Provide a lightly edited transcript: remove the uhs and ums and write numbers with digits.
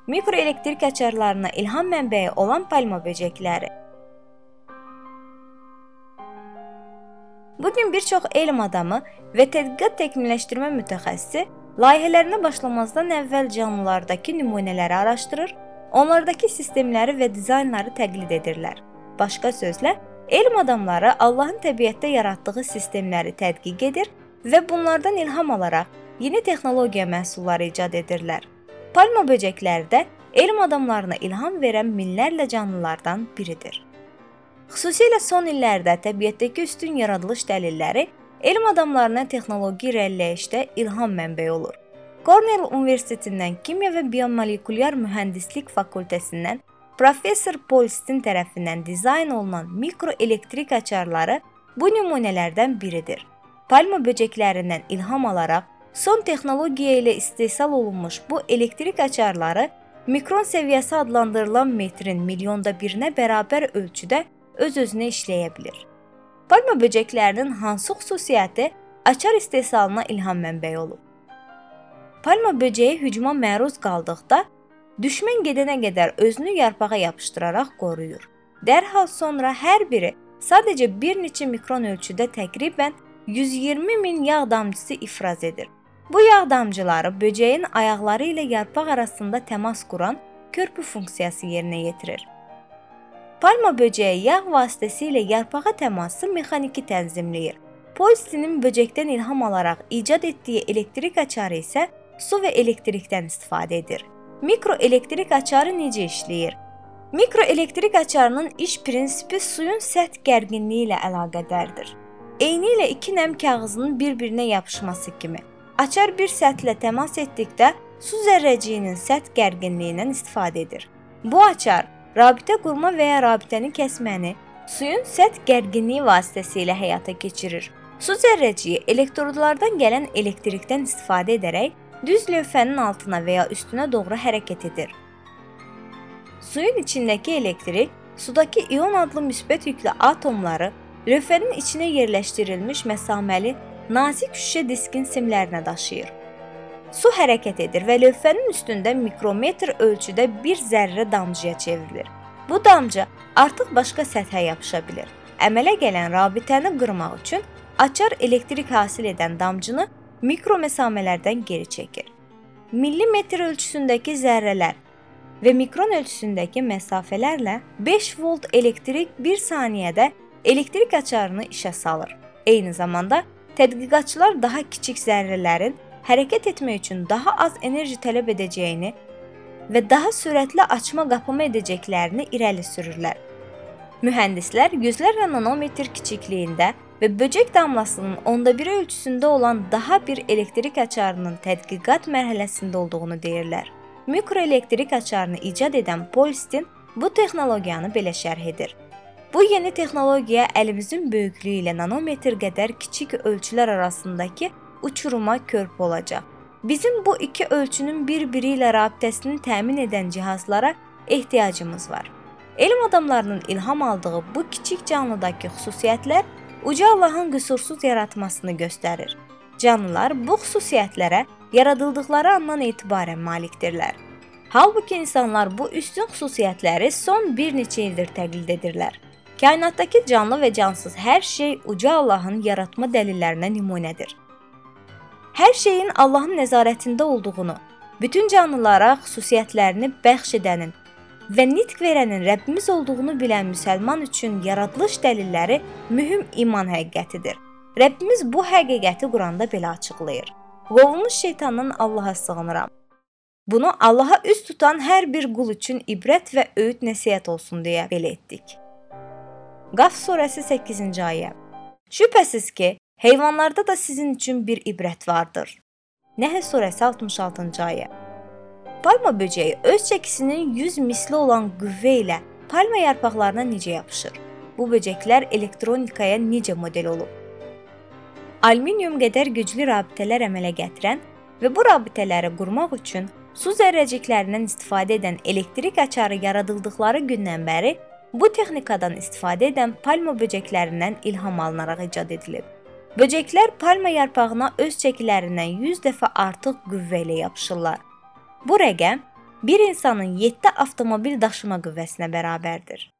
mikroelektrik açarlarına ilham mənbəyi olan palma böcəkləri. Bugün bir çox elm adamı və tədqiqat təkmilləşdirmə mütəxəssisi layihələrinə başlamazdan əvvəl canlılardakı nümunələri araşdırır, onlardakı sistemləri və dizaynları təqlid edirlər. Başqa sözlə, elm adamları Allahın təbiətdə yaratdığı sistemləri tədqiq edir və bunlardan ilham alaraq yeni texnologiya məhsulları icad edirlər. Palma böcəkləri də elm adamlarına ilham verən minlərlə canlılardan biridir. Xüsusilə son illərdə təbiətdəki üstün yaradılış dəlilləri elm adamlarına texnoloji irəliləyişdə ilham mənbəyi olur. Cornell Universitetindən Kimya və Biomolekulyar Mühəndislik Fakültəsindən Professor Polstin tərəfindən dizayn olunan mikroelektrik açarları bu nümunələrdən biridir. Palma böcəklərindən ilham alaraq son texnologiya ilə istehsal olunmuş bu elektrik açarları mikron səviyyəsi adlandırılan metrin milyonda birinə bərabər ölçüdə öz-özünə işləyə bilir. Palma böcəklərinin hansı xüsusiyyəti açar istehsalına ilham mənbəyi olub? Palma böcəyi hücuma məruz qaldıqda, düşmən gedənə qədər özünü yarpağa yapışdıraraq qoruyur. Dərhal sonra hər biri sadəcə bir neçə mikron ölçüdə təqribən 120 min yağ damcısı ifraz edir. Bu yağ damcıları böcəyin ayaqları ilə yarpaq arasında təmas quran körpü funksiyası yerinə yetirir. Palma böcəyi yağ vasitəsilə yarpağa təması mexaniki tənzimləyir. Polstinin böcəkdən ilham alaraq icad etdiyi elektrik açarı isə su və elektrikdən istifadə edir. Mikroelektrik açarı necə işləyir? Mikroelektrik açarının iş prinsipi suyun səth gərginliyi ilə əlaqədardır. Eynilə iki nəm kağızının bir-birinə yapışması kimi. Açar bir səthlə təmas etdikdə su zərrəciyinin səth gərginliyindən istifadə edir. Bu açar rabitə qurma və ya rabitəni kəsməni suyun səth gərginliyi vasitəsilə həyata keçirir. Su zərrəciyi elektrodlardan gələn elektrikdən istifadə edərək düz lövhənin altına və ya üstünə doğru hərəkət edir. Suyun içindəki elektrik sudakı ion adlı müsbət yüklü atomları lövhənin içinə yerləşdirilmiş məsaməli nazik şüşə diskin simlərinə daşıyır. Su hərəkət edir və lövhənin üstündə mikrometr ölçüdə bir zərrə damcıya çevrilir. Bu damcı artıq başqa səthə yapışa bilir. Əmələ gələn rabitəni qırmaq üçün açar elektrik hasil edən damcını mikroməsamələrdən geri çəkir. Millimetr ölçüsündəki zərrələr və mikron ölçüsündəki məsafələrlə 5 volt elektrik 1 saniyədə elektrik açarını işə salır. Eyni zamanda tədqiqatçılar daha kiçik zərrələrin hərəkət etmək üçün daha az enerji tələb edəcəyini və daha sürətli açma-qapama edəcəklərini irəli sürürlər. Mühəndislər yüzlərlə nanometr kiçikliyində və böcək damlasının 1/10 ölçüsündə olan daha bir elektrik açarının tədqiqat mərhələsində olduğunu deyirlər. Mikroelektrik açarını icad edən Polstin bu texnologiyanı belə şərh edir. Bu yeni texnologiya əlimizin böyüklüyü ilə nanometr qədər kiçik ölçülər arasındakı uçuruma körpü olacaq. Bizim bu iki ölçünün bir-biri ilə rabitəsini təmin edən cihazlara ehtiyacımız var. Elm adamlarının ilham aldığı bu kiçik canlıdakı xüsusiyyətlər Uca Allahın qüsursuz yaratmasını göstərir. Canlılar bu xüsusiyyətlərə yaradıldıqları andan etibarən malikdirlər. Halbuki insanlar bu üstün xüsusiyyətləri son bir neçə ildir təqlid edirlər. Kainatdakı canlı və cansız hər şey Uca Allahın yaratma dəlillərinə nümunədir. Hər şeyin Allahın nəzarətində olduğunu, bütün canlılara xüsusiyyətlərini bəxş edənin və nitq verənin Rəbbimiz olduğunu bilən müsəlman üçün yaradılış dəlilləri mühüm iman həqiqətidir. Rəbbimiz bu həqiqəti Quranda belə açıqlayır. Qovulmuş şeytandan Allaha sığınıram. Bunu Allaha üz tutan hər bir qul üçün ibrət və öyüd nəsihət olsun deyə belə etdik. Qaf surəsi 8-ci ayə. Şübhəsiz ki, heyvanlarda da sizin üçün bir ibrət vardır. Nəhl surəsi 66-cı ayə. Palma böcəyi öz çəkisinin 100 misli olan qüvvə ilə palma yarpaqlarına necə yapışır? Bu böcəklər elektronikaya necə model olub? Alüminium qədər güclü rabitələr əmələ gətirən və bu rabitələri qurmaq üçün su zərrəciklərindən istifadə edən elektrik açarı yaradıldıqları gündən bəri bu texnikadan istifadə edən palma böcəklərindən ilham alınaraq icad edilib. Böcəklər palma yarpağına öz çəkilərindən 100 dəfə artıq qüvvə ilə yapışırlar. Bu rəqəm bir insanın 7 avtomobil daşıma qüvvəsinə bərabərdir.